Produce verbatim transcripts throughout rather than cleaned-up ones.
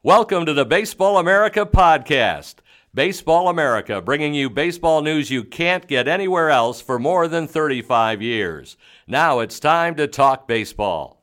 Welcome to the Baseball America podcast. Baseball America, bringing you baseball news you can't get anywhere else for more than thirty-five years. Now it's time to talk baseball.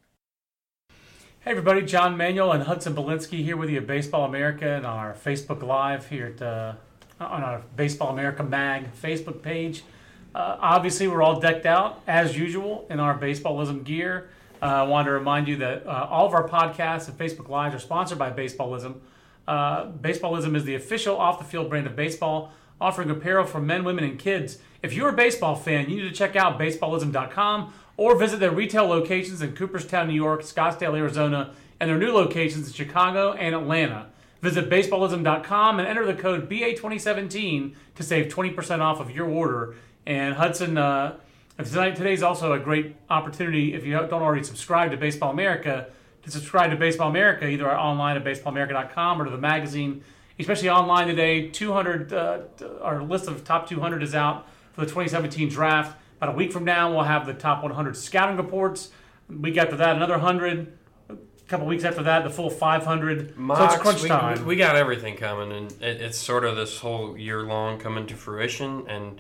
Hey everybody, John Manuel and Hudson Belinsky here with you at Baseball America and on our Facebook Live here at uh, on our Baseball America Mag Facebook page. Uh, obviously, we're all decked out, as usual, in our Baseballism gear. Uh, I wanted to remind you that uh, all of our podcasts and Facebook Lives are sponsored by Baseballism. Uh, Baseballism is the official off-the-field brand of baseball, offering apparel for men, women, and kids. If you're a baseball fan, you need to check out baseballism dot com or visit their retail locations in Cooperstown, New York, Scottsdale, Arizona, and their new locations in Chicago and Atlanta. Visit baseballism dot com and enter the code B A twenty seventeen to save twenty percent off of your order. And Hudson, uh, tonight today's also a great opportunity, if you don't already subscribe to Baseball America, to subscribe to Baseball America, either online at baseball america dot com or to the magazine. Especially online today, two hundred, uh, our list of top two hundred is out for the twenty seventeen draft. About a week from now, we'll have the top one hundred scouting reports. A week after that, another one hundred. A couple weeks after that, the full five hundred. Mocks, so it's crunch we, time. We, we got everything coming, and it, it's sort of this whole year long coming to fruition, and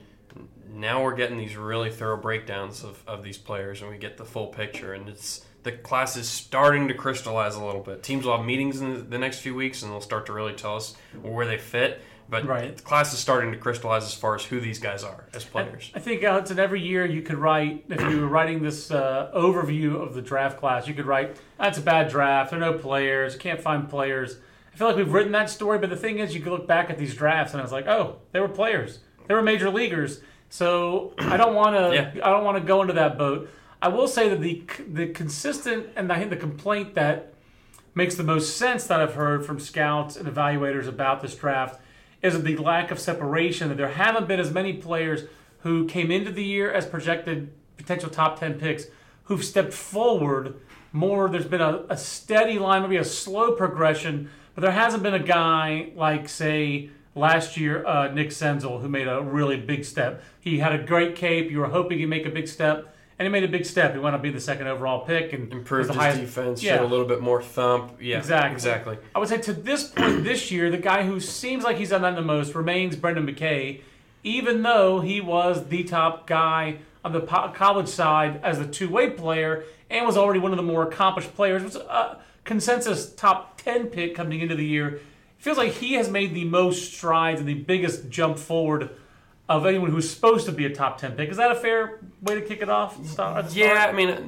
now we're getting these really thorough breakdowns of, of these players, and we get the full picture, and it's the class is starting to crystallize a little bit. Teams will have meetings in the, the next few weeks, and they'll start to really tell us where they fit. But right. the class is starting to crystallize as far as who these guys are as players. I, I think, Hudson, every year you could write, if you were writing this uh, overview of the draft class, you could write, that's a bad draft, there are no players, you can't find players. I feel like we've written that story, but the thing is, you could look back at these drafts, and I was like, oh, they were players. They were major leaguers. So I don't want to yeah. I don't want to go into that boat. I will say that the the consistent and I think the complaint that makes the most sense that I've heard from scouts and evaluators about this draft is the lack of separation, that there haven't been as many players who came into the year as projected potential top ten picks who've stepped forward more. There's been a, a steady line, maybe a slow progression, but there hasn't been a guy like, say, last year, uh, Nick Senzel, who made a really big step. He had a great cape. You were hoping he'd make a big step, and he made a big step. He wound up being the second overall pick. And improved the his highest, defense, yeah. showed a little bit more thump. Yeah, exactly. exactly. I would say to this point this year, the guy who seems like he's done that the most remains Brendan McKay, even though he was the top guy on the po- college side as a two-way player and was already one of the more accomplished players. It was a consensus top ten pick coming into the year. Feels like he has made the most strides and the biggest jump forward of anyone who's supposed to be a top ten pick. Is that a fair way to kick it off? Start, yeah, I mean,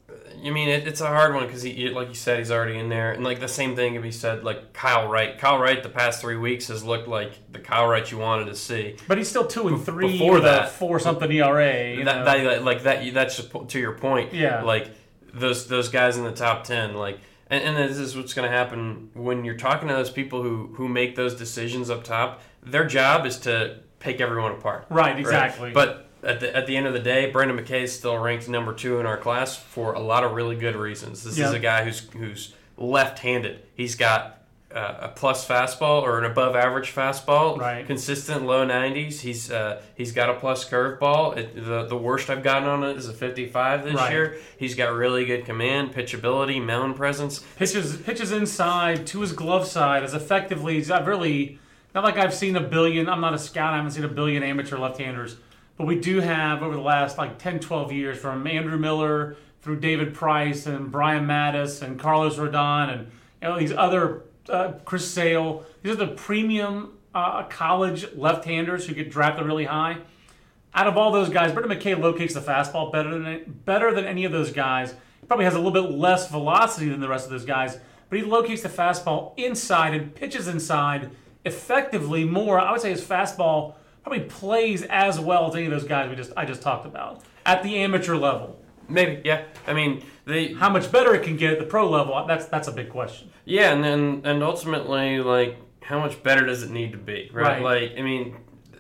I mean it, it's a hard one because, he, like you said, he's already in there. And like the same thing can be said, like Kyle Wright. Kyle Wright the past three weeks has looked like the Kyle Wright you wanted to see. But he's still two and three before with that, a four something E R A. You that, know? that, like that, that's just to your point. Yeah, like those those guys in the top ten, like. And, and this is what's going to happen when you're talking to those people who, who make those decisions up top. Their job is to pick everyone apart. Right, exactly. Right? But at the at the end of the day, Brendan McKay is still ranked number two in our class for a lot of really good reasons. This yep. is a guy who's who's left-handed. He's got uh, a plus fastball or an above-average fastball, right. consistent low nineties. He's uh, he's got a plus curveball. It, the the worst I've gotten on it is a fifty-five this right. year. He's got really good command, pitchability, mound presence. Pitches pitches inside to his glove side as effectively. He's I've really not like I've seen a billion. I'm not a scout. I haven't seen a billion amateur left-handers, but we do have over the last like ten, twelve years from Andrew Miller through David Price and Brian Mattis and Carlos Rodon and you know these other. Uh, Chris Sale. These are the premium uh, college left-handers who get drafted really high. Out of all those guys, Brendan McKay locates the fastball better than better than any of those guys. He probably has a little bit less velocity than the rest of those guys, but he locates the fastball inside and pitches inside effectively more. I would say his fastball probably plays as well as any of those guys we just I just talked about at the amateur level. Maybe, yeah. I mean, they how much better it can get at the pro level, that's that's a big question. Yeah, and then and ultimately, like, how much better does it need to be, right? right. Like, I mean,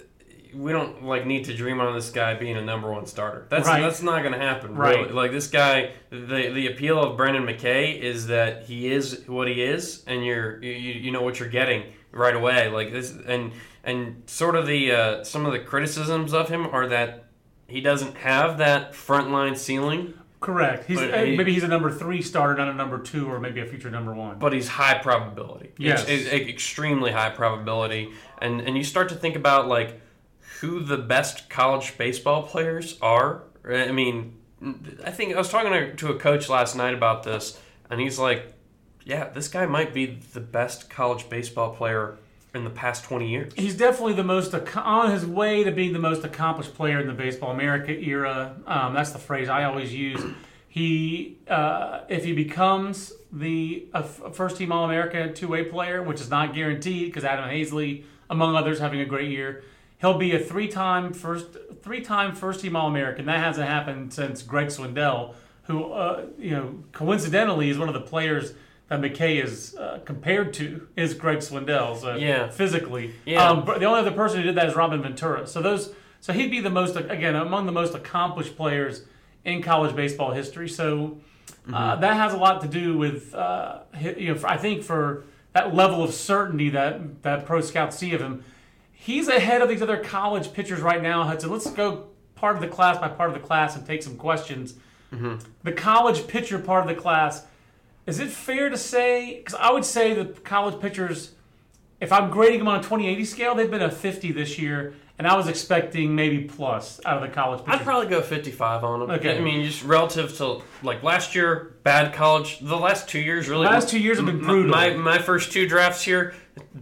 we don't like need to dream on this guy being a number one starter. That's right. that's not going to happen, right? Really. Like this guy, the the appeal of Brendan McKay is that he is what he is, and you're you, you know what you're getting right away. Like this, and and sort of the uh, some of the criticisms of him are that he doesn't have that frontline ceiling. Correct. He's But uh, he- maybe he's a number three starter, not a number two, or maybe a future number one. But he's high probability. Yes. Ex- ex- extremely high probability. And and you start to think about like who the best college baseball players are. I mean, I think I was talking to, to a coach last night about this, and he's like, yeah, this guy might be the best college baseball player in the past twenty years. He's definitely the most ac- on his way to being the most accomplished player in the Baseball America era. Um, that's the phrase I always use. He, uh, if he becomes the a f- a first-team All-America two-way player, which is not guaranteed because Adam Hazley, among others, having a great year, he'll be a three-time first three-time first-team All-American. That hasn't happened since Greg Swindell, who, uh, you know, coincidentally is one of the players that McKay is uh, compared to is Greg Swindell. So Yeah. physically, Yeah. Um, but the only other person who did that is Robin Ventura. So those, so he'd be the most again among the most accomplished players in college baseball history. So uh, that has a lot to do with uh, hi- you know I think for that level of certainty that that pro scouts see of him. He's ahead of these other college pitchers right now, Hudson. Let's go part of the class by part of the class and take some questions. The college pitcher part of the class. Is it fair to say, because I would say the college pitchers, if I'm grading them on a twenty eighty scale, they've been a fifty this year, and I was expecting maybe plus out of the college pitchers. I'd probably go fifty-five on him. Okay. I mean, just relative to like last year, bad college. The last two years, really. The last two years have been m- brutal. My my first two drafts here,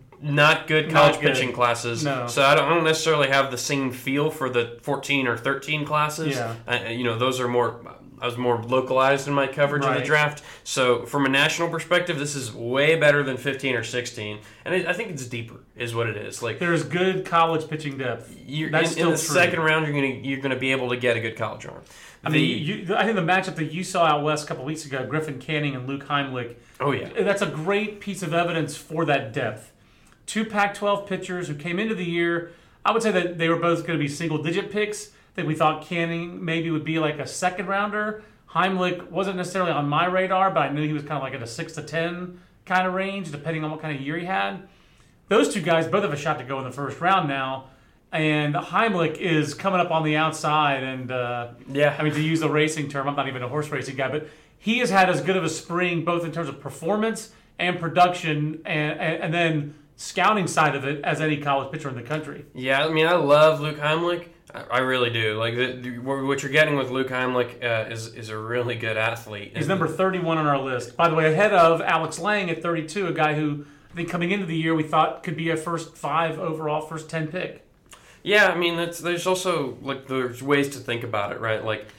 not good college Not good. pitching classes. No. So I don't, I don't necessarily have the same feel for the fourteen or thirteen classes. Yeah. Uh, you know, those are more. I was more localized in my coverage of Right. the draft. So from a national perspective, this is way better than fifteen or sixteen, and it, I think it's deeper, is what it is. Like There's good college pitching depth. you're, That's in, still in the true. second round, you're gonna you're gonna be able to get a good college arm. I The- mean, you, I think the matchup that you saw out west a couple weeks ago, Griffin Canning and Luke Heimlich, oh yeah. that's a great piece of evidence for that depth. Two Pac twelve pitchers who came into the year, I would say that they were both going to be single-digit picks. I think we thought Canning maybe would be like a second-rounder. Heimlich wasn't necessarily on my radar, but I knew he was kind of like at a six to ten kind of range, depending on what kind of year he had. Those two guys both have a shot to go in the first round now, and Heimlich is coming up on the outside. And uh, Yeah. I mean, to use the racing term, I'm not even a horse racing guy, but he has had as good of a spring both in terms of performance and production, and and, and then scouting side of it as any college pitcher in the country. Yeah, I mean, I love Luke Heimlich. I, I really do. Like the, the, what you're getting with Luke Heimlich uh, is is a really good athlete. He's number thirty-one on our list. By the way, ahead of Alex Lang at thirty-two, a guy who I think coming into the year we thought could be a first five overall, first ten pick. Yeah, I mean, that's, there's also like there's ways to think about it, right? Like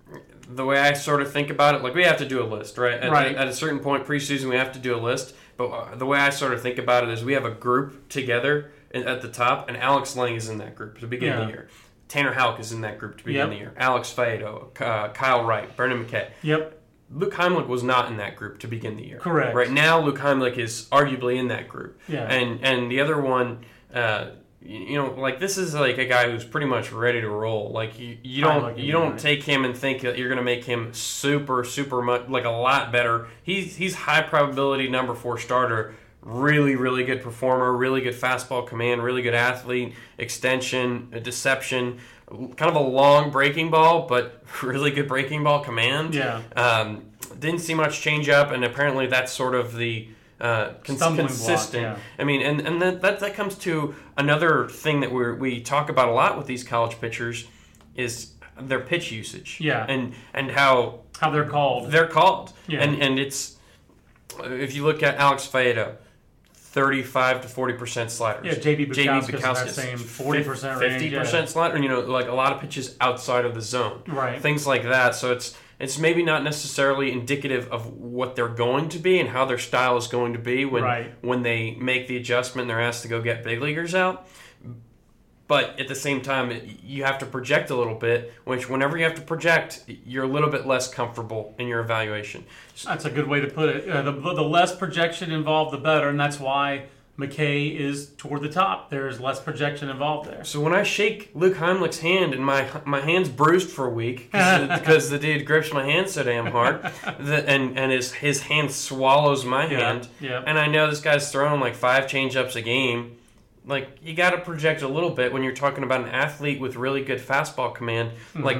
the way I sort of think about it, like we have to do a list, right? At, Right. at a certain point preseason, we have to do a list. But uh, the way I sort of think about it is we have a group together in- at the top, and Alex Lang is in that group to begin Yeah. the year. Tanner Houck is in that group to begin Yep. the year. Alex Faedo, uh, Kyle Wright, Brendan McKay. Yep. Luke Heimlich was not in that group to begin the year. Correct. Right now, Luke Heimlich is arguably in that group. Yeah. And and the other one, uh, you, you know, like this is like a guy who's pretty much ready to roll. Like you, you don't Heimlich, you you're don't right. take him and think that you're going to make him super super much like a lot better. He's he's high probability number four starter. Really, really good performer, really good fastball command, really good athlete, extension, deception, kind of a long breaking ball, but really good breaking ball command. Yeah. Um, didn't see much change up, and apparently that's sort of the uh, cons- Stumbling block, consistent. yeah. I mean, and, and that, that that comes to another thing that we we talk about a lot with these college pitchers is their pitch usage. Yeah. And and how How they're called. they're called. Yeah. And and it's if you look at Alex Faedo, thirty-five to forty percent sliders. Yeah, J B Bukowskis in that same forty percent range, fifty percent yeah. slider. You know, like a lot of pitches outside of the zone. Right. Things like that. So it's it's maybe not necessarily indicative of what they're going to be and how their style is going to be when Right. when they make the adjustment and they're asked to go get big leaguers out. But at the same time, it- you have to project a little bit, which whenever you have to project, you're a little bit less comfortable in your evaluation. That's a good way to put it. Uh, the, the less projection involved, the better, and that's why McKay is toward the top. There's less projection involved there. So when I shake Luke Heimlich's hand and my my hand's bruised for a week because the dude grips my hand so damn hard, that, and and his his hand swallows my Yeah, hand, yeah. and I know this guy's throwing like five changeups a game. Like you got to project a little bit when you're talking about an athlete with really good fastball command. Mm-hmm. Like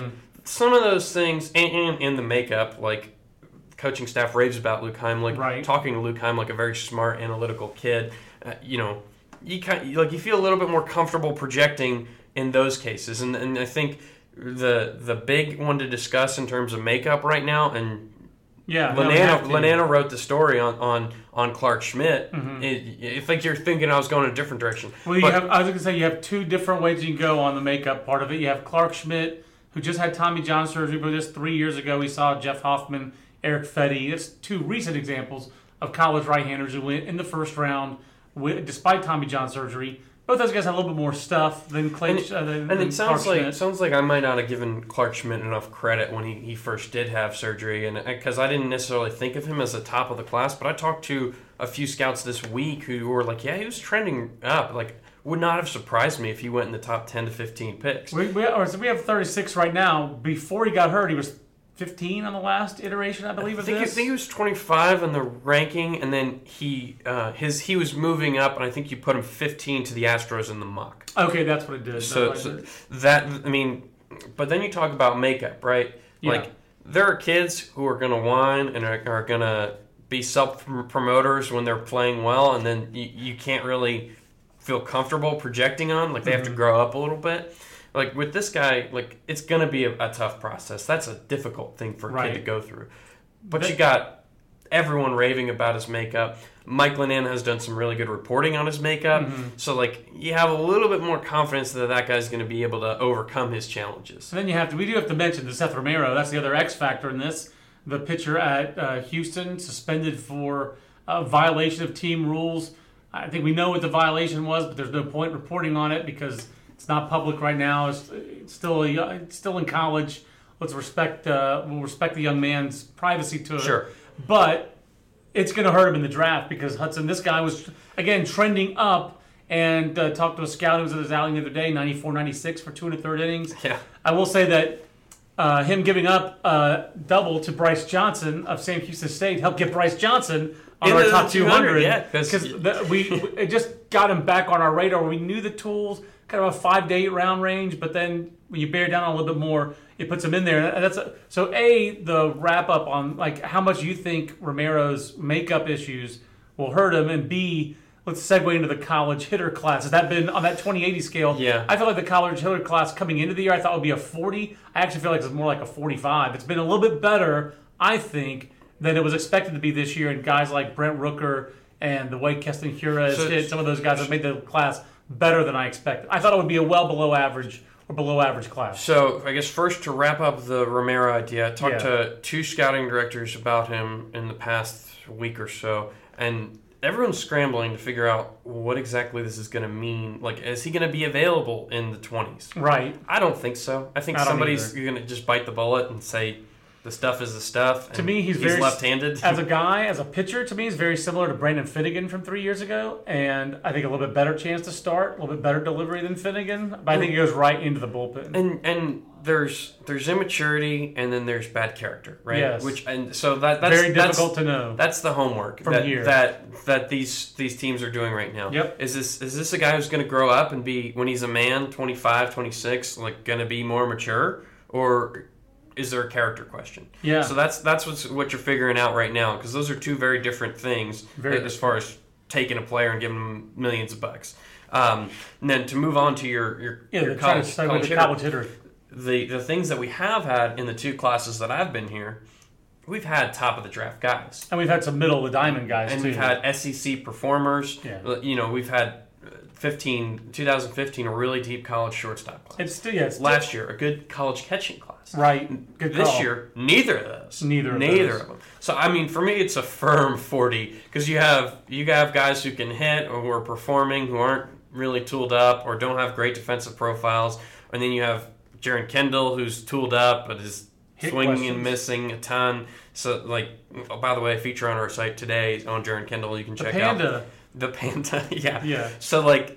some of those things, and, and, and the makeup, like coaching staff raves about Luke Heimlich. Right. Talking to Luke Heimlich, a very smart, analytical kid, uh, you know, you kind like you feel a little bit more comfortable projecting in those cases, and and I think the the big one to discuss in terms of makeup right now, and yeah, Lanana, no, Lanana wrote the story on, on, on Clark Schmidt. Mm-hmm. It, it's like you're thinking I was going in a different direction. Well, you but, have, I was going to say you have two different ways you can go on the makeup part of it. You have Clark Schmidt, who just had Tommy John surgery, but just three years ago we saw Jeff Hoffman, Eric Fetty. That's two recent examples of college right-handers who went in the first round with, despite Tommy John surgery. Both those guys have a little bit more stuff than Clay. And it, uh, than, and than it sounds Clark like Schmidt. it sounds like I might not have given Clark Schmidt enough credit when he, he first did have surgery, and because I didn't necessarily think of him as the top of the class. But I talked to a few scouts this week who were like, "Yeah, he was trending up. Like, would not have surprised me if he went in the top ten to fifteen picks." We, we, or so we have thirty-six right now. Before he got hurt, he was fifteen on the last iteration, I believe, I of think, this. I think he was twenty-five in the ranking, and then he uh, his he was moving up, and I think you put him fifteen to the Astros in the mock. Okay, that's what it did. So, That's what so it did. that I mean, but then you talk about makeup, right? Yeah. Like there are kids who are going to whine and are, are going to be self promoters when they're playing well, and then you, you can't really feel comfortable projecting on. Like they have to Mm-hmm. grow up a little bit. Like with this guy, like it's going to be a, a tough process. That's a difficult thing for a Right. kid to go through. But But- you got everyone raving about his makeup. Mike Lanana has done some really good reporting on his makeup. Mm-hmm. So, like, you have a little bit more confidence that that guy's going to be able to overcome his challenges. So then you have to. We do have to mention the Seth Romero. That's the other X factor in this. The pitcher at uh, Houston suspended for uh, violation of team rules. I think we know what the violation was, but there's no point reporting on it because it's not public right now. It's, it's still a, it's still in college. Let's respect. Uh, we'll respect the young man's privacy to it. Sure. But it's going to hurt him in the draft because Hudson, this guy was, again, trending up, and uh, talked to a scout who was at his outing the other day, ninety-four ninety-six for two and a third innings. Yeah. I will say that uh, him giving up uh, double to Bryce Johnson of Sam Houston State helped get Bryce Johnson on Into our the top two hundred. yeah, 'cause- Because we, we it just got him back on our radar. We knew the tools, kind of a five to eight round range, but then when you bear down on a little bit more, it puts him in there. And that's a, so a the wrap up on like how much you think Romero's makeup issues will hurt him, and b let's segue into the college hitter class. Has that been on that twenty eighty scale? Yeah. I feel like the college hitter class coming into the year I thought would be a forty. I actually feel like it's more like a forty-five. It's been a little bit better, I think, than it was expected to be this year. And guys like Brent Rooker and the way Keston Hura has So- hit, some of those guys have made the class better than I expected. I thought it would be a well below average or below average class. So, I guess first to wrap up the Romero idea, I talked Yeah. to two scouting directors about him in the past week or so, and everyone's scrambling to figure out what exactly this is going to mean. Like, is he going to be available in the twenties? Right. I don't think so. I think I don't somebody's either. going to just bite the bullet and say the stuff is the stuff. To and me, he's, very left-handed. As a guy, as a pitcher, to me, he's very similar to Brandon Finnegan from three years ago, and I think a little bit better chance to start, a little bit better delivery than Finnegan. But I think he goes right into the bullpen. and and there's there's immaturity and then there's bad character, right? Yes. Which and so that that's very that's, difficult to know. That's the homework From that, here. that that these these teams are doing right now. Yep. Is this is this a guy who's going to grow up and be when he's a man, twenty-five, twenty-six, like going to be more mature, or is there a character question? Yeah. So that's that's what's, what you're figuring out right now, because those are two very different things Very as far as taking a player and giving him millions of bucks. Um, and then to move on to your your, yeah, your they're trying college, to segue college to hitter, college hitter. the the things that we have had in the two classes that I've been here, we've had top of the draft guys. And we've had some middle of the diamond guys, And too. we've had S E C performers. Yeah. You know, we've had fifteen, twenty fifteen, a really deep college shortstop class. It's still, yeah, it's Last year, a good college catching class. right. Good This call. year, neither of those. Neither of Neither those. of them. So, I mean, for me, it's a firm forty, because you have you have guys who can hit or who are performing, who aren't really tooled up or don't have great defensive profiles. And then you have Jaron Kendall, who's tooled up but is Hit swinging questions. and missing a ton. So, like, oh, by the way, a feature on our site today on Jaron Kendall you can The check out. Panda. The Panda, yeah. Yeah. So, like,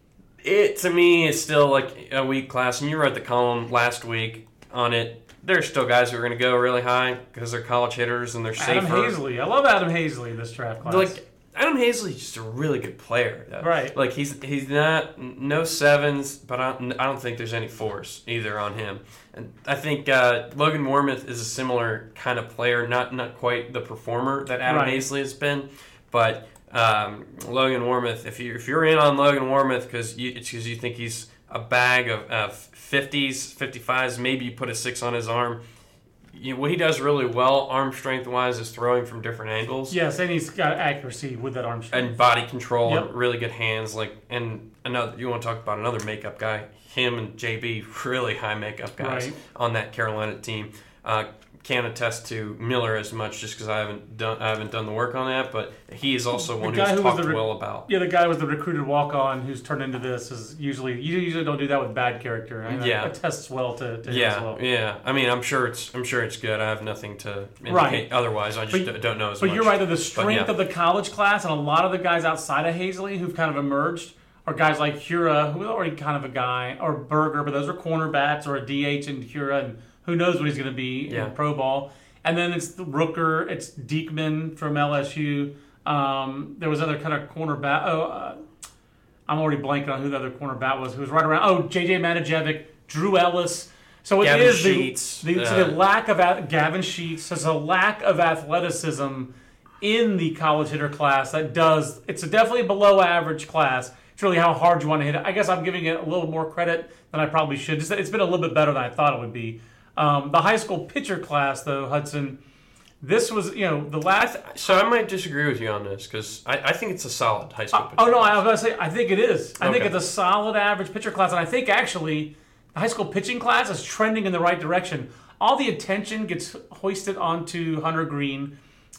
it, to me, is still, like, a weak class. And you wrote the column last week on it. There's still guys who are going to go really high because they're college hitters and they're safer. Adam Hazley. I love Adam Hazley, this draft class. Like, Adam Hazley's just a really good player. Though. Right. Like, he's he's not, no sevens, but I don't, I don't think there's any fours either on him. And I think uh, Logan Warmoth is a similar kind of player, not not quite the performer that Adam Right. Hazley has been, but um, Logan Warmoth, if, you, if you're in on Logan Warmoth because you, it's because you think he's a bag of uh, fifties, fifty-fives, maybe you put a six on his arm. You know, what he does really well, arm strength wise, is throwing from different angles. Yes, and he's got accuracy with that arm strength. And body control Yep. and really good hands. Like, and another, you want to talk about another makeup guy? Him and J B, really high makeup guys Right. on that Carolina team. Uh, can't attest to Miller as much just because I haven't done I haven't done the work on that, but he is also one guy who's who was talked the re- well about. Yeah, the guy was the recruited walk-on who's turned into this is usually you usually don't do that with bad character. And Yeah. that attests well to, to him Yeah, as well. yeah. I mean, I'm sure it's I'm sure it's good. I have nothing to indicate Right. otherwise. I just But- d- don't know as But much. you're right that the strength yeah. of the college class and a lot of the guys outside of Hazley who've kind of emerged are guys like Hura, who was already kind of a guy, or Berger, but those are cornerbacks, or a D H in Hura, and who knows what he's going to be Yeah. in pro ball. And then it's the Rooker, it's Diekman from L S U. Um, there was other kind of cornerback. Oh, uh, I'm already blanking on who the other cornerback was. Who was right around? Oh, J J Matajevic, Drew Ellis. So it Gavin is the, Sheets, the, uh, so the lack of a- Gavin Sheets. There's a lack of athleticism in the college hitter class that does. It's a definitely below average class. It's really how hard you want to hit it. I guess I'm giving it a little more credit than I probably should. Just, it's been a little bit better than I thought it would be. Um, the high school pitcher class, though, Hudson, this was, you know, the last. So I might disagree with you on this because I, I think it's a solid high school. Uh, pitcher oh, no, class. I was going to say, I think it is. I think Okay. it's a solid average pitcher class. And I think, actually, the high school pitching class is trending in the right direction. All the attention gets hoisted onto Hunter Green.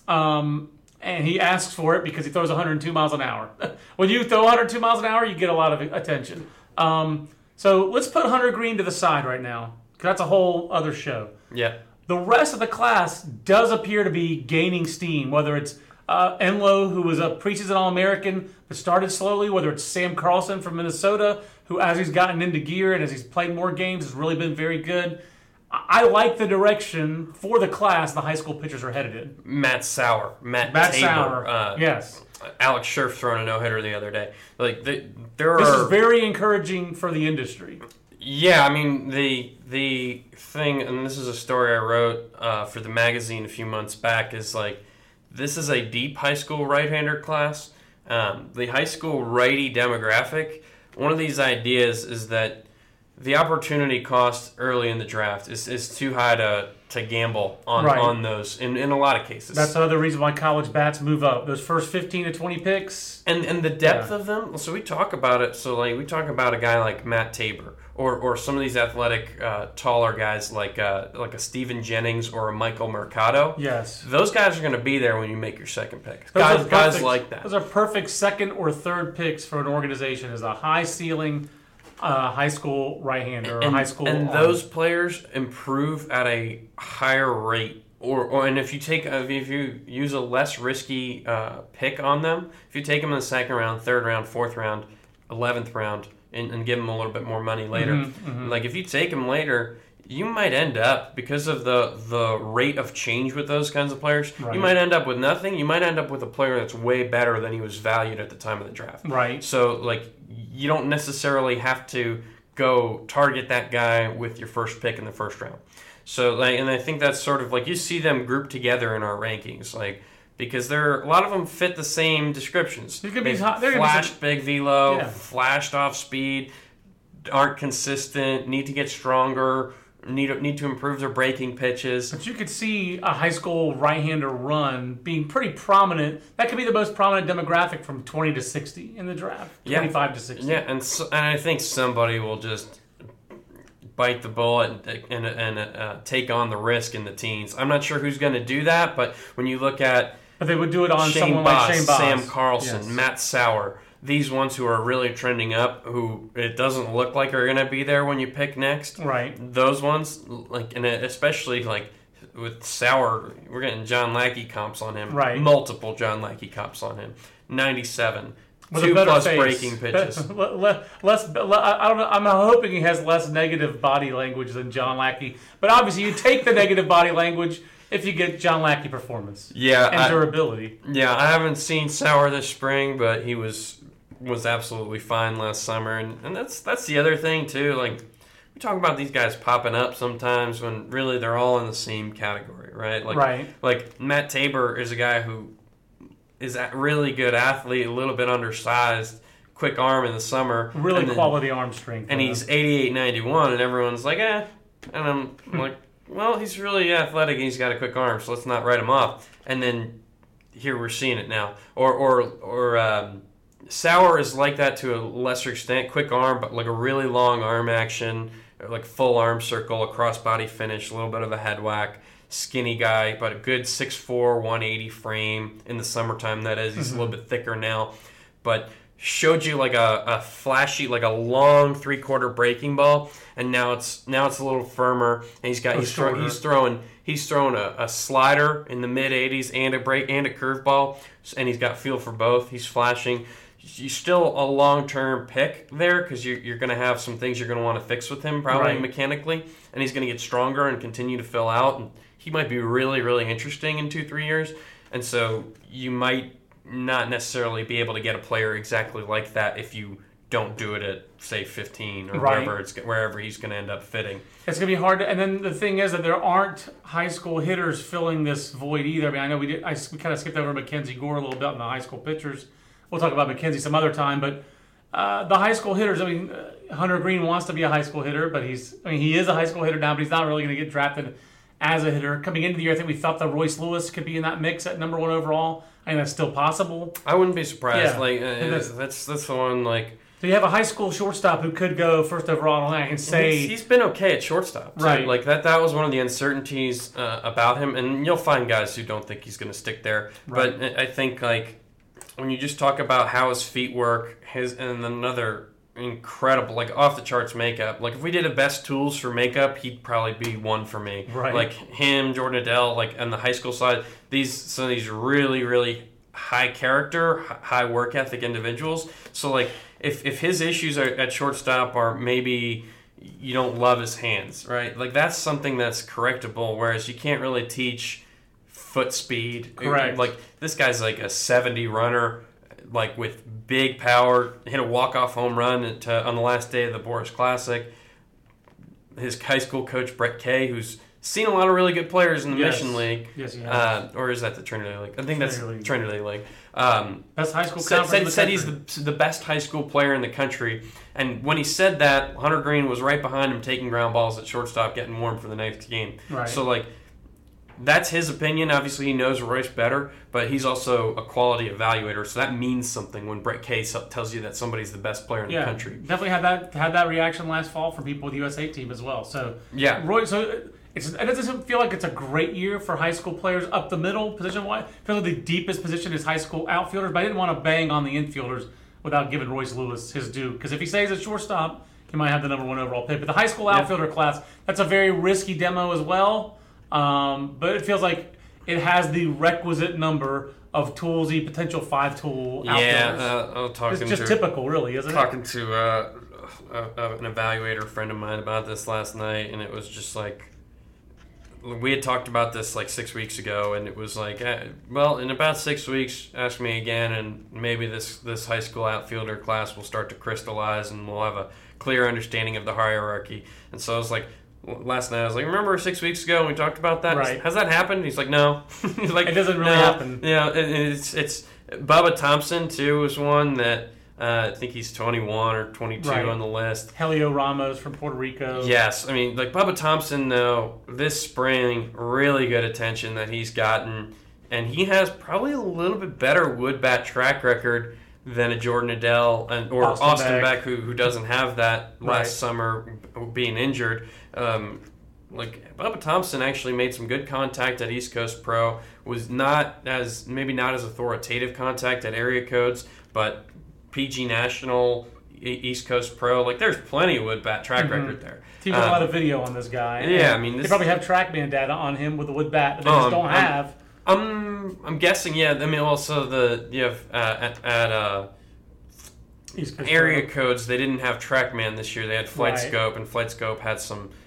Um, and he asks for it because he throws one hundred two miles an hour. When you throw one hundred two miles an hour, you get a lot of attention. Um, so let's put Hunter Green to the side right now, because that's a whole other show. Yeah. The rest of the class does appear to be gaining steam, whether it's uh, Enlow, who was a preseason All-American but started slowly, whether it's Sam Carlson from Minnesota, who as he's gotten into gear and as he's played more games has really been very good. I like the direction for the class the high school pitchers are headed in. Matt Sauer, Matt, Matt Tabor, Sauer, uh, yes. Alex Scherf throwing a no hitter the other day. Like they, there This are. is very encouraging for the industry. Yeah, I mean the the thing, and this is a story I wrote uh, for the magazine a few months back. Is like this is a deep high school right-hander class. Um, the high school righty demographic. One of these ideas is that the opportunity cost early in the draft is, is too high to, to gamble on Right. on those in, in a lot of cases. That's another reason why college bats move up. Those first fifteen to twenty picks. And and the depth Yeah. of them. So we talk about it. So like we talk about a guy like Matt Tabor, or or some of these athletic, uh, taller guys like uh, like a Steven Jennings or a Michael Mercado. Yes. Those guys are going to be there when you make your second pick. Those Guys, are guys perfect- like that. Those are perfect second or third picks for an organization as a high ceiling uh, high school right-hander or and, high school and arm. those players improve at a higher rate. Or, or and if you take if you use a less risky uh, pick on them, if you take them in the second round, third round, fourth round, eleventh round, and, and give them a little bit more money later, Mm-hmm, mm-hmm. like if you take them later, you might end up, because of the the rate of change with those kinds of players, Right. you might end up with nothing. You might end up with a player that's way better than he was valued at the time of the draft. Right. So like you don't necessarily have to go target that guy with your first pick in the first round. So like, and I think that's sort of like you see them grouped together in our rankings, like because they're a lot of them fit the same descriptions. They're gonna be They've hot- they're gonna be flashed some- big velo, Yeah. flashed off speed, aren't consistent, need to get stronger, need need to improve their breaking pitches. But you could see a high school right-hander run being pretty prominent. That could be the most prominent demographic from twenty to sixty in the draft. Yeah. twenty-five to sixty. Yeah, and so, and I think somebody will just bite the bullet and and, and uh, take on the risk in the teens. I'm not sure who's going to do that, but when you look at But they would do it on Shane someone Boss, like Shane Boss. Sam Carlson, Yes. Matt Sauer, these ones who are really trending up, who it doesn't look like are going to be there when you pick next. Right. Those ones, like, and especially like with Sauer, we're getting John Lackey comps on him. Right. Multiple John Lackey comps on him. ninety-seven. With Two a better plus face. breaking pitches. Le- le- less, le- I don't know. I'm hoping he has less negative body language than John Lackey. But obviously, you take the negative body language, if you get John Lackey performance. Yeah, and I, durability. Yeah, I haven't seen Sauer this spring, but he was was absolutely fine last summer, and, and that's that's the other thing too. Like we talk about these guys popping up sometimes when really they're all in the same category, right? Like, right. Like Matt Tabor is a guy who is a really good athlete, a little bit undersized, quick arm in the summer, really and then, quality arm strength, and he's eighty-eight, ninety-one, and everyone's like, eh, and I'm like, well, he's really athletic and he's got a quick arm, so let's not write him off. And then here we're seeing it now, or or or. Um, Sauer is like that to a lesser extent, quick arm, but like a really long arm action, like full arm circle, a crossbody finish, a little bit of a head whack, skinny guy, but a good six four, one eighty frame in the summertime, that is. He's mm-hmm. a little bit thicker now, but showed you like a, a flashy, like a long three-quarter breaking ball, and now it's now it's a little firmer, and he's got oh, he's, throw, he's throwing he's throwing a, a slider in the mid eighties and a break and a curveball, and he's got feel for both. He's flashing. You're still a long-term pick there because you're, you're going to have some things you're going to want to fix with him probably right. mechanically, and he's going to get stronger and continue to fill out. And he might be really, really interesting in two, three years. And so you might not necessarily be able to get a player exactly like that if you don't do it at, say, fifteen or right. wherever, it's, wherever he's going to end up fitting. It's going to be hard to, and then the thing is that there aren't high school hitters filling this void either. I mean, I know we did. I, we kind of skipped over Mackenzie Gore a little bit in the high school pitchers. We'll talk about McKenzie some other time, but uh, the high school hitters, I mean, uh, Hunter Green wants to be a high school hitter, but he's, I mean, he is a high school hitter now, but he's not really going to get drafted as a hitter. Coming into the year, I think we thought that Royce Lewis could be in that mix at number one overall. I think that's still possible. I wouldn't be surprised. Yeah. Like uh, that's, that's that's the one, like... So you have a high school shortstop who could go first overall, and I can say... He's, he's been okay at shortstop. Too. Right. Like, that that was one of the uncertainties uh, about him, and you'll find guys who don't think he's going to stick there. Right. But I think, like... When you just talk about how his feet work, his and another incredible, like off the charts makeup. Like if we did a best tools for makeup, he'd probably be one for me. Right. Like him, Jordan Adele, like on the high school side, these some of these really, really high character, high work ethic individuals. So like if if his issues are, at shortstop are maybe you don't love his hands, right? Like that's something that's correctable. Whereas you can't really teach foot speed. Correct. Like this guy's like a seventy runner, like with big power. Hit a walk-off home run to, on the last day of the Boris Classic. His high school coach Brett Kay, who's seen a lot of really good players in the yes. Mission League. Yes, he has. Uh, or is that the Trinity League? I think that's Trinity League. Trinity League. Um, best high school said, conference said, in the said he's the, the best high school player in the country. And when he said that, Hunter Green was right behind him taking ground balls at shortstop, getting warm for the next game. Right. So like. That's his opinion. Obviously, he knows Royce better, but he's also a quality evaluator, so that means something when Brett Kay tells you that somebody's the best player in yeah, the country. Definitely had that had that reaction last fall from people with the U S A team as well. So yeah, Royce. So it's, it doesn't feel like it's a great year for high school players up the middle position wise. I feel like the deepest position is high school outfielders, but I didn't want to bang on the infielders without giving Royce Lewis his due because if he stays at shortstop, he might have the number one overall pick. But the high school outfielder yeah. class, that's a very risky demo as well. Um, but it feels like it has the requisite number of toolsy potential five tool outfielders. Yeah, uh, I was talking it's just to, typical, really, isn't talking it? Talking to uh, uh, an evaluator friend of mine about this last night, and it was just like we had talked about this like six weeks ago, and it was like, eh, well, in about six weeks, ask me again, and maybe this this high school outfielder class will start to crystallize, and we'll have a clear understanding of the hierarchy. And so I was like. Last night I was like, remember six weeks ago when we talked about that? Right. Has that happened? He's like, no. He's like, it doesn't really no. happen. Yeah, it, it's it's Bubba Thompson too was one that uh, I think he's twenty-one or twenty-two right. on the list. Helio Ramos from Puerto Rico. Yes, I mean like Bubba Thompson though this spring really good attention that he's gotten, and he has probably a little bit better wood bat track record than a Jordan Adele and or Austin, Austin Beck, Beck who, who doesn't have that last right. summer being injured. Um, like Bubba Thompson actually made some good contact at East Coast Pro. Was not as maybe not as authoritative contact at area codes, but P G National, East Coast Pro. Like there's plenty of wood bat track mm-hmm. record there. Team um, a lot of video on this guy. Yeah, I mean this, they probably have TrackMan data on him with the wood bat that they um, just don't have. I'm I'm guessing yeah. I mean also the you have uh, at at uh, area codes they didn't have TrackMan this year. They had FlightScope, right. and FlightScope had some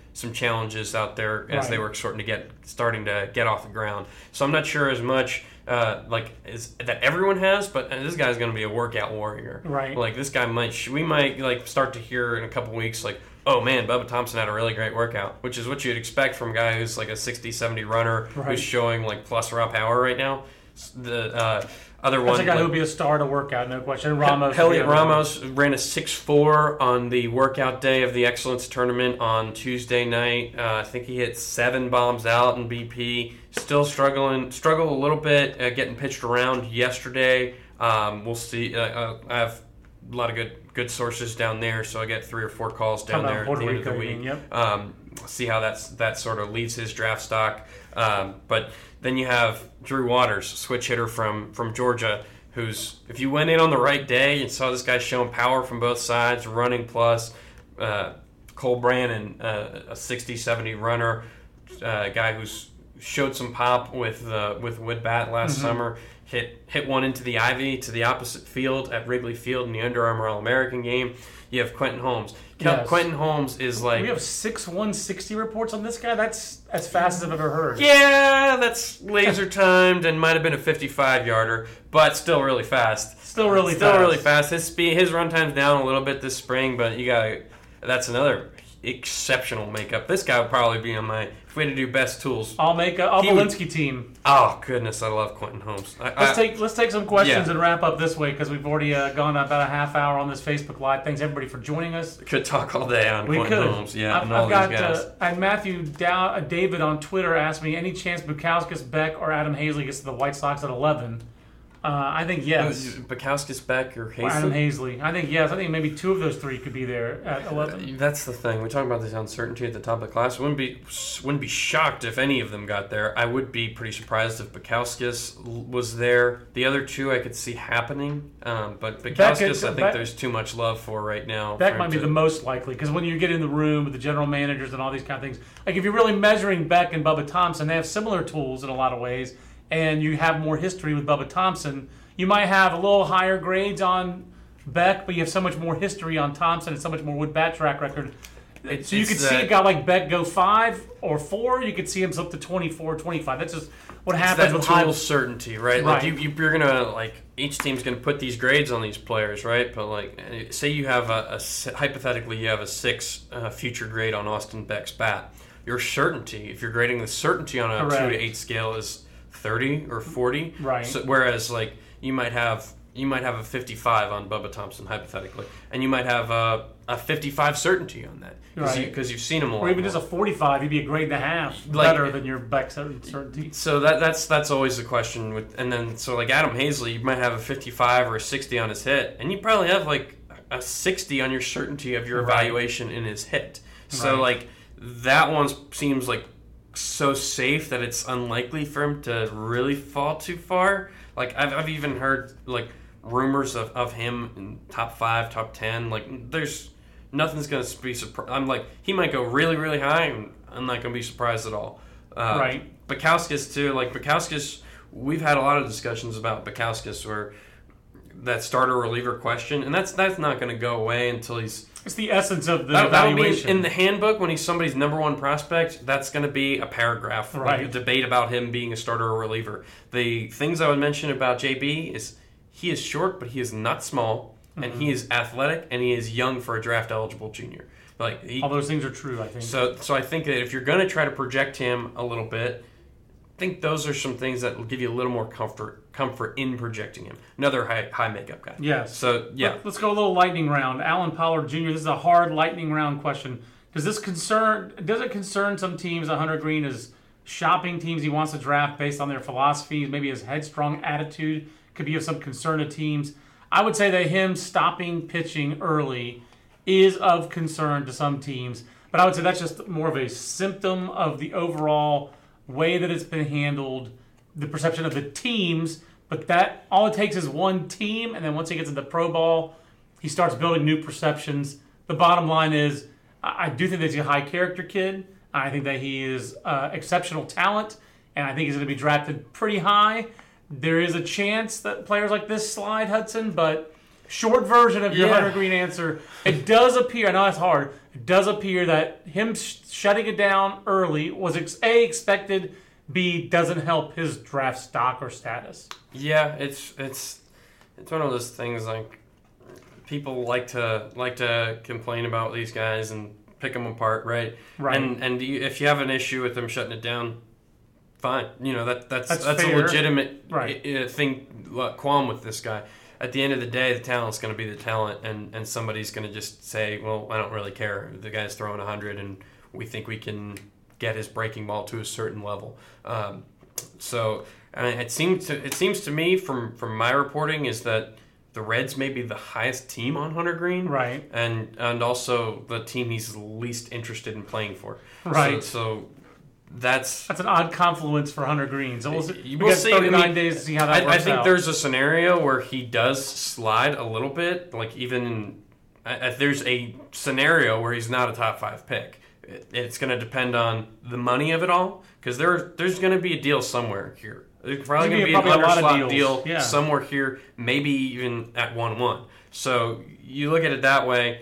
some challenges out there as Right. they were starting to get starting to get off the ground. So I'm not sure as much uh, like is, that everyone has, but this guy's going to be a workout warrior. Right. Like this guy might we might like start to hear in a couple weeks like, oh man, Bubba Thompson had a really great workout, which is what you'd expect from a guy who's like a sixty, seventy runner Right. who's showing like plus raw power right now. The uh, other That's one, a guy like, who would be a star to work out, no question. Ramos. Elliot yeah. Ramos ran a six four on the workout day of the Excellence Tournament on Tuesday night. Uh, I think he hit seven bombs out in B P. Still struggling, struggled a little bit uh, getting pitched around yesterday. Um, we'll see. Uh, uh, I have a lot of good good sources down there, so I get three or four calls down Talking there about at the end of the Puerto week. Rico, you mean, yep. Um, see how that's that sort of leads his draft stock. Um, but then you have Drew Waters, switch hitter from from Georgia, who's, if you went in on the right day and saw this guy showing power from both sides, running plus, uh, Cole Brannon, uh, a sixty, seventy runner, uh, a guy who's showed some pop with uh, with wood bat last Mm-hmm. summer, hit hit one into the ivy to the opposite field at Wrigley Field in the Under Armour All-American game. You have Quentin Holmes. Yes. Quentin Holmes is like... We have six one sixty reports on this guy. That's as fast as I've ever heard. Yeah, that's laser timed and might have been a fifty-five yarder, but still really fast. Still really still fast. really fast. His speed, his run time's down a little bit this spring, but you got that's another exceptional makeup. This guy would probably be on my if we had to do best tools. I'll make a I'll He would- Belinsky team. Oh goodness, I love Quentin Holmes. I, Let's I, take let's take some questions Yeah. and wrap up this way because we've already uh, gone about a half hour on this Facebook Live. Thanks everybody for joining us. could talk all day on We Quentin could. Holmes. Yeah, I've, and all I've got these guys. uh, and Matthew Dow, uh, David on Twitter asked me any chance Bukowskis, Beck, or Adam Hazley gets to the White Sox at eleven. Uh, I think yes. Bukowskis, Beck, or Or Adam Hazley. Hazley. I think yes. I think maybe two of those three could be there at eleven. That's the thing. We talk about this uncertainty at the top of the class. Wouldn't be wouldn't be shocked if any of them got there. I would be pretty surprised if Bukowskis l- was there. The other two I could see happening, um, but Bukowskis, I think Beck- there's too much love for right now. That for might him be to- the most likely because when you get in the room with the general managers and all these kind of things, like if you're really measuring Beck and Bubba Thompson, they have similar tools in a lot of ways, and you have more history with Bubba Thompson. You might have a little higher grades on Beck, but you have so much more history on Thompson and so much more wood bat track record. It- So you it's could see a that- guy like Beck go five or four. You could see him slip to twenty-four, twenty-five. That's just what It's happens that with tool high. certainty, right? Like Right. you, you, you're gonna like each team's gonna put these grades on these players, right? But like, eh, say you have a, a s- hypothetically you have a six uh, future grade on Austin Beck's bat. Your certainty, if you're grading the certainty on a Correct. two to eight scale, is thirty or forty. Right. So, whereas like you might have you might have a fifty-five on Bubba Thompson hypothetically, and you might have a, a fifty-five certainty on that because Right. you, 'cause you've seen him a lot Or even more. just a forty-five, you'd be a grade and a half Like- better than your Beck certainty. So that that's that's always the question with, and then so like Adam Hazley, you might have a fifty-five or a sixty on his hit, and you probably have like a sixty on your certainty of your Right. evaluation in his hit. So Right. like that one seems like so safe that it's unlikely for him to really fall too far. Like I've I've even heard like rumors of, of him in top five, top ten. Like there's nothing's gonna be surprised. I'm like he might go really really high, and I'm not gonna be surprised at all. Uh, Right. Bukowskis too. Like Bukowskis, we've had a lot of discussions about Bukowskis where that starter reliever question, and that's that's not going to go away until he's. It's the essence of the That, that'll be evaluation. in the handbook when he's somebody's number one prospect. That's going to be a paragraph, like Right. a debate about him being a starter or reliever. The things I would mention about J B is he is short, but he is not small, and Mm-hmm. he is athletic, and he is young for a draft eligible junior. Like he, All those things are true, I think. so, so I think that if you're going to try to project him a little bit, I think those are some things that will give you a little more comfort comfort in projecting him. Another high high makeup guy. Yes. So yeah, Let, us go a little lightning round. Alan Pollard Junior This is a hard lightning round question. Does this concern? Does it concern some teams that Hunter Green is shopping teams he wants to draft based on their philosophies? Maybe his headstrong attitude could be of some concern to teams. I would say that him stopping pitching early is of concern to some teams, but I would say that's just more of a symptom of the overall way that it's been handled, the perception of the teams. But that all it takes is one team, and then once he gets into pro ball, he starts building new perceptions. The bottom line is, I I do think that he's a high character kid. I think that he is uh, exceptional talent, and I think he's going to be drafted pretty high. There is a chance that players like this slide, Hudson, but short version of your Yeah. Hunter Green answer. It does appear, I know it's hard, it does appear that him sh- shutting it down early was ex- A, expected, B, doesn't help his draft stock or status. Yeah, it's it's it's one of those things like people like to like to complain about these guys and pick them apart, right? Right. And and you, if you have an issue with them shutting it down, fine. You know that that's That's that's, a fair. legitimate Right. i- i- thing. uh, Qualm with this guy. At the end of the day, the talent's going to be the talent, and, and somebody's going to just say, "Well, I don't really care. The guy's throwing a hundred, and we think we can get his breaking ball to a certain level." Um, so, I mean, it seems to it seems to me from from my reporting is that the Reds may be the highest team on Hunter Green, Right. and and also the team he's least interested in playing for. Right. So, so that's That's an odd confluence for Hunter Green. So we'll, see, You we will got see. I thirty-nine mean, days to see how that I, works I think out. there's a scenario where he does slide a little bit. Like even in, I, I, there's a scenario where he's not a top five pick. It, it's going to depend on the money of it all because there there's going to be a deal somewhere here. There's probably going to be an probably a lot of underslot deals. deal Yeah. somewhere here, maybe even at one one. So you look at it that way.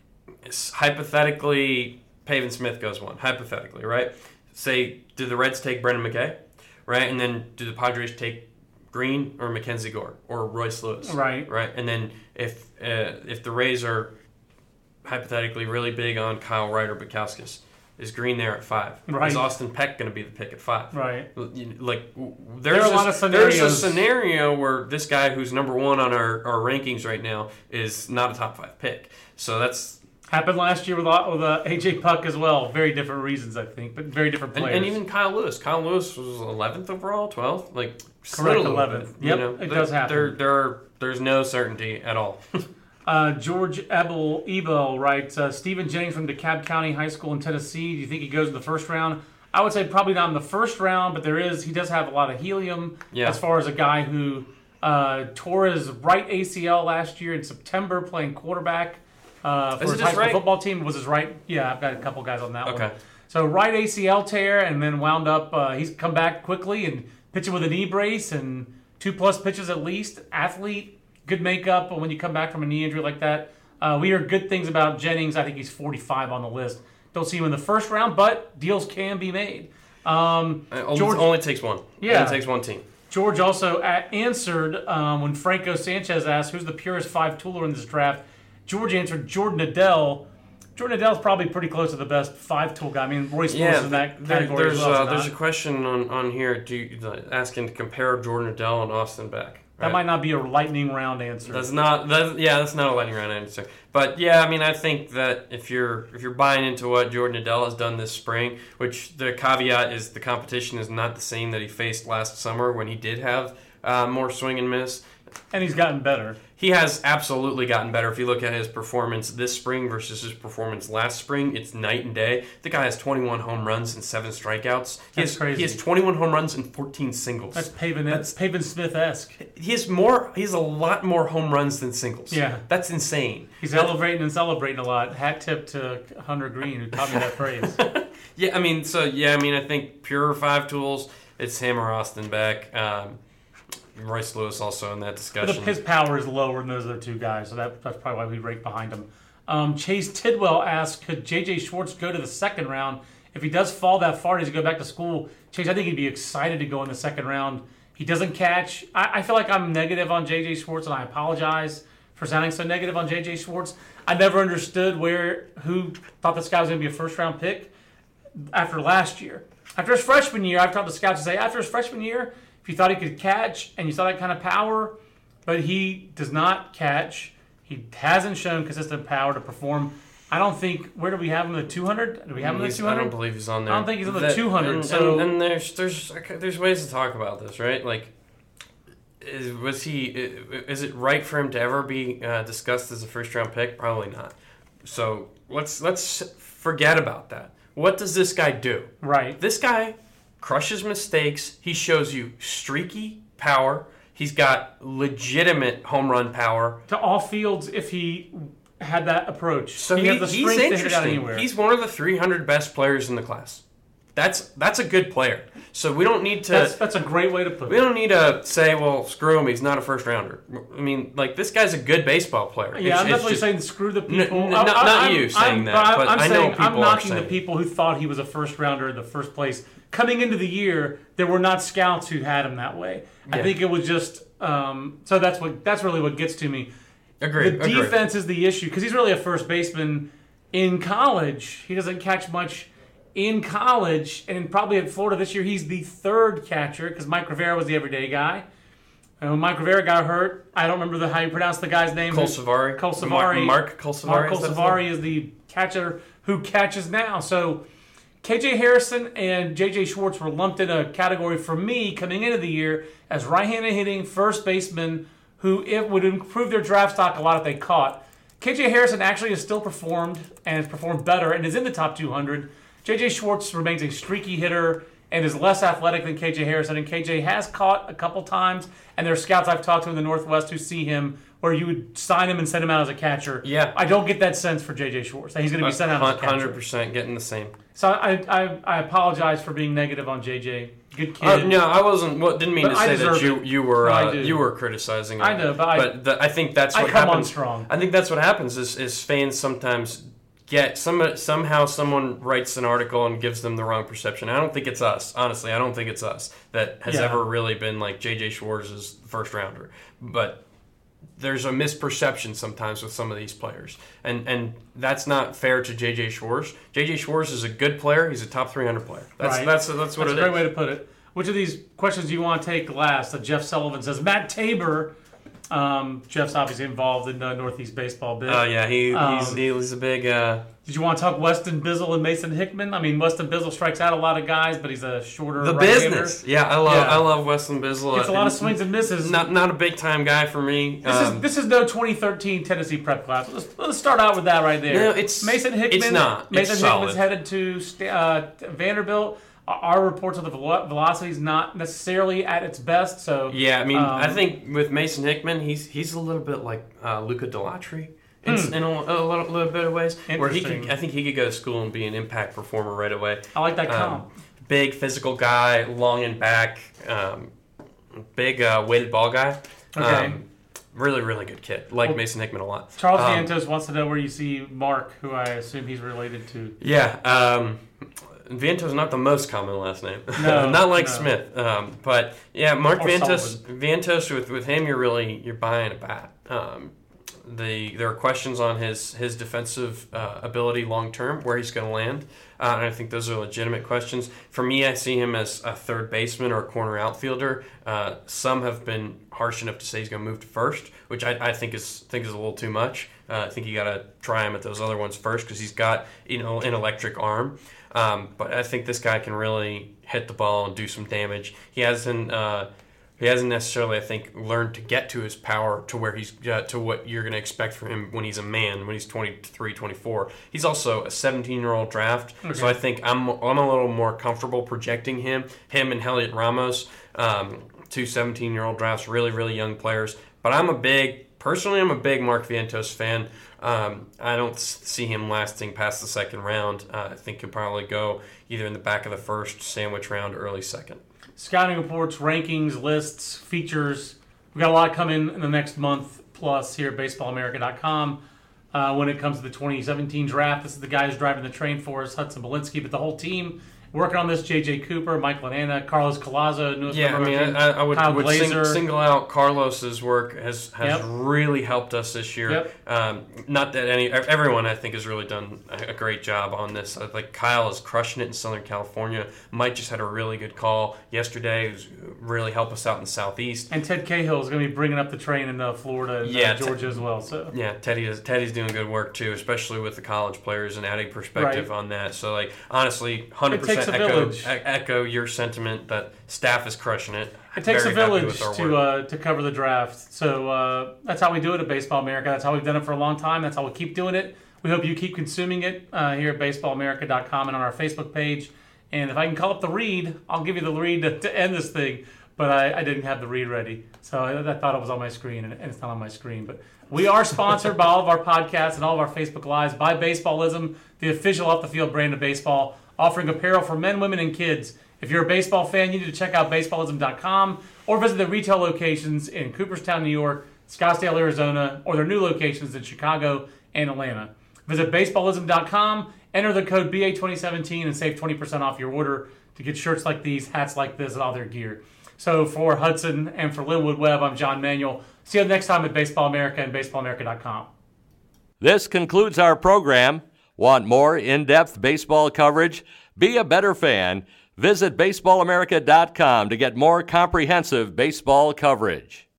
It's hypothetically, Pavin Smith goes one. Hypothetically, right? Say, do the Reds take Brendan McKay, right? And then do the Padres take Green or Mackenzie Gore or Royce Lewis, Right. Right. And then if uh, if the Rays are hypothetically really big on Kyle Wright or Bukowskis, is Green there at five? Right. Is Austin Peck going to be the pick at five? Right. You- Like w- There there's are a lot of there's a scenarios. scenario where this guy who's number one on our, our rankings right now is not a top five pick. So that's Happened last year with, with uh, A J Puck as well. Very different reasons, I think, but very different and, players. and even Kyle Lewis. Kyle Lewis was eleventh overall, twelfth. Like Correct, slid a little eleventh. bit, you Yep, know? it There- does happen. There, there are, there's no certainty at all. Uh, George Ebel Ebel writes, uh, Stephen Jennings from DeKalb County High School in Tennessee. Do you think he goes in the first round? I would say probably not in the first round, but there is he does have a lot of helium Yeah. as far as a guy who uh, tore his right A C L last year in September playing quarterback uh, for Is his it high his school right? football team. Was his right? Yeah, I've got a couple guys on that one. Okay. So right A C L tear, and then wound up. Uh, he's come back quickly and pitching with a knee brace and two plus pitches at least. Athlete, good makeup when you come back from a knee injury like that. Uh, we heard good things about Jennings. I think he's forty-five on the list. Don't see him in the first round, but deals can be made. Um, It only, George, only takes one. Yeah. Only takes one team. George also a- answered um, when Franco Sanchez asked, who's the purest five-tooler in this draft? George answered Jordan Adele. Jordan Adele's probably pretty close to the best five-tool guy. I mean, Royce Lewis Yeah, in that there- category there's as well. uh, is there's not. a question on, on here. Do you, asking to compare Jordan Adele and Austin Beck. That right? might not be a lightning round answer. That's not. That's, yeah, that's not a lightning round answer. But yeah, I mean, I think that if you're if you're buying into what Jordan Adele has done this spring, which the caveat is the competition is not the same that he faced last summer when he did have uh, more swing and miss. And he's gotten better. He has absolutely gotten better. If you look at his performance this spring versus his performance last spring, it's night and day. The guy has twenty-one home runs and seven strikeouts. He That's has, crazy. He has twenty-one home runs and fourteen singles. That's Pavin, that's Pavin Smith-esque. He has more. He has a lot more home runs than singles. Yeah. That's insane. He's elevating and celebrating a lot. Hat tip to Hunter Green, who taught me that phrase. Yeah, I mean, so yeah, I mean, I think pure five tools. It's him or Austin Beck. Um, Royce Lewis also in that But discussion. his power is lower than those other two guys, so that, that's probably why we rank behind him. Um, Chase Tidwell asked, could J J Schwartz go to the second round? If he does fall that far, does he go back to school? Chase, I think he'd be excited to go in the second round. He doesn't catch. I, I feel like I'm negative on J J Schwartz, and I apologize for sounding so negative on J J Schwartz. I never understood where who thought this guy was going to be a first-round pick after last year. After his freshman year, I've talked to scouts to say, after his freshman year, if you thought he could catch and you saw that kind of power, but he does not catch, he hasn't shown consistent power to perform. I don't think, where do we have him in the two hundred? Do we have him in the He's- two I hundred? don't believe he's on there. I don't think he's on the That- two hundred, And, so- and, and there's there's there's ways to talk about this, right? Like, is, was he? Is it right for him to ever be uh, discussed as a first round pick? Probably not. So let's let's forget about that. What does this guy do? Right. This guy crushes mistakes. He shows you streaky power. He's got legitimate home run power. To all fields if he had that approach. So he he, has the he's strength to hit it out interesting. anywhere. He's one of the three hundred best players in the class. That's that's a good player. So we don't need to. That's, that's a great way to put it. We don't need to say, well, screw him. He's not a first rounder. I mean, like this guy's a good baseball player. Yeah, it's, I'm definitely just, saying screw the people. N- n- I, not, I, not I'm, you saying I'm, that, but I'm I know saying, people I'm are knocking saying the people who thought he was a first rounder in the first place. Coming into the year, there were not scouts who had him that way. Yeah. I think it was just. Um, so that's what that's really what gets to me. Agreed. The defense is the issue because he's really a first baseman in college. He doesn't catch much in college, and probably at Florida this year, he's the third catcher because Mike Rivera was the everyday guy. And when Mike Rivera got hurt, I don't remember the, how you pronounce the guy's name. Colsavari. Colsavari. Mark Colsavari. Mark Colsavari is the catcher who catches now. So K J Harrison and J J Schwartz were lumped in a category for me coming into the year as right-handed hitting first basemen who it would improve their draft stock a lot if they caught. K J Harrison actually has still performed and has performed better and is in the top two hundred. J J Schwartz remains a streaky hitter and is less athletic than K J Harrison. And K J has caught a couple times, and there are scouts I've talked to in the Northwest who see him where you would sign him and send him out as a catcher. Yeah. I don't get that sense for J J Schwartz. That he's going to be sent out as a catcher. one hundred percent getting the same. So I, I I apologize for being negative on J J. Good kid. Uh, no, I wasn't. Well, didn't mean But to I say that deserve you it. you were No, I uh, do. you were criticizing. Him. I know, but I- but the, I think that's I what come on happens. strong. I think that's what happens is is fans sometimes get some somehow someone writes an article and gives them the wrong perception. I don't think it's us. Honestly, I don't think it's us that has Yeah. ever really been like J J Schwartz's first rounder, but. There's a misperception sometimes with some of these players, and and that's not fair to J J Schwartz. J J Schwartz is a good player. He's a top three hundred player. That's Right. that's that's what That's it a is. great way to put it. Which of these questions do you want to take last? Uh, Jeff Sullivan says, Matt Tabor. Um, Jeff's obviously involved in the Northeast baseball bit. Oh yeah, he Um, he's, he's a big. Uh, Did you want to talk Weston Bizzle and Mason Hickman? I mean, Weston Bizzle strikes out a lot of guys, but he's a shorter the right-hander. business, yeah, I love Yeah. I love Weston Bizzle. Gets a lot of swings and misses. Not not a big time guy for me. This Um, is this is no twenty thirteen Tennessee prep class. Let's, let's start out with that right there. No, it's- Mason Hickman. it's not. It's Mason Hickman's solid. headed to Sta- uh, Vanderbilt. Our reports of the velo- velocity is not necessarily at its best. So yeah, I mean, um, I think with Mason Hickman, he's he's a little bit like uh, Luca Delatry. In, Hmm. in a, a little, little bit of ways, where he Interesting. could, I think he could go to school and be an impact performer right away. I like that Um, comp. big physical guy, long and back, um, big uh, weighted ball guy. Okay. Um, really, really good kid. Like Well, Mason Hickman a lot. Charles Um, Vientos wants to know where you see Mark, who I assume he's related to. Yeah, um, Vientos is not the most common last name. No, not like no. Smith. Um, but yeah, Mark Or Vientos. Vientos with with him, you're really you're buying a bat. Um, the there are questions on his his defensive uh, ability long term, where he's going to land, uh, and I think those are legitimate questions. For me, I see him as a third baseman or a corner outfielder. Uh, some have been harsh enough to say he's going to move to first, which I, I think is think is a little too much. Uh, I think you got to try him at those other ones first because he's got you know an electric arm. Um, but I think this guy can really hit the ball and do some damage. He hasn't uh, he hasn't necessarily, I think, learned to get to his power to where he's uh, to what you're going to expect from him when he's a man, when he's twenty-three, twenty-four. He's also a seventeen-year-old draft, Okay. so I think I'm I'm a little more comfortable projecting him, him and Heliot Ramos, um, two seventeen-year-old drafts, really, really young players. But I'm a big, personally, I'm a big Mark Vientos fan. Um, I don't s- see him lasting past the second round. Uh, I think he'll probably go either in the back of the first, sandwich round, early second. Scouting reports, rankings, lists, features. We've got a lot coming in the next month plus here at baseball america dot com. Uh, when it comes to the twenty seventeen draft, this is the guy who's driving the train for us, Hudson Belinsky, but the whole team working on this, J J Cooper, Mike Lanana, Carlos Colazo, newest Yeah, I member mean, of our team, I, I would, Kyle would sing, Glazer. single out Carlos's work has has Yep. really helped us this year. Yep. Um, not that any everyone I think has really done a, a great job on this. I think Kyle is crushing it in Southern California. Mike just had a really good call yesterday. It was really helped us out in the Southeast. And Ted Cahill is going to be bringing up the train in uh, Florida and Yeah, uh, Georgia as well. So Yeah, Teddy does, Teddy's doing good work too, especially with the college players and adding perspective Right. on that. So, like, honestly, one hundred It takes percent a echo, village. e- echo your sentiment that staff is crushing it. it takes Very a happy village with our to work. uh, to cover the draft. So uh, that's how we do it at Baseball America. That's how we've done it for a long time. That's how we'll keep doing it. We hope you keep consuming it uh, here at baseball america dot com and on our Facebook page. And if I can call up the read, I'll give you the read to, to end this thing. But I, I didn't have the read ready. So I, I thought it was on my screen, and, and it's not on my screen. But we are sponsored by all of our podcasts and all of our Facebook Lives by Baseballism, the official off-the-field brand of baseball. offering apparel for men, women, and kids. If you're a baseball fan, you need to check out baseballism dot com or visit the retail locations in Cooperstown, New York, Scottsdale, Arizona, or their new locations in Chicago and Atlanta. Visit baseballism dot com, enter the code B A twenty seventeen, and save twenty percent off your order to get shirts like these, hats like this, and all their gear. So for Hudson and for Linwood Webb, I'm John Manuel. See you next time at Baseball America and baseball america dot com. This concludes our program. Want more in-depth baseball coverage? Be a better fan. Visit baseball america dot com to get more comprehensive baseball coverage.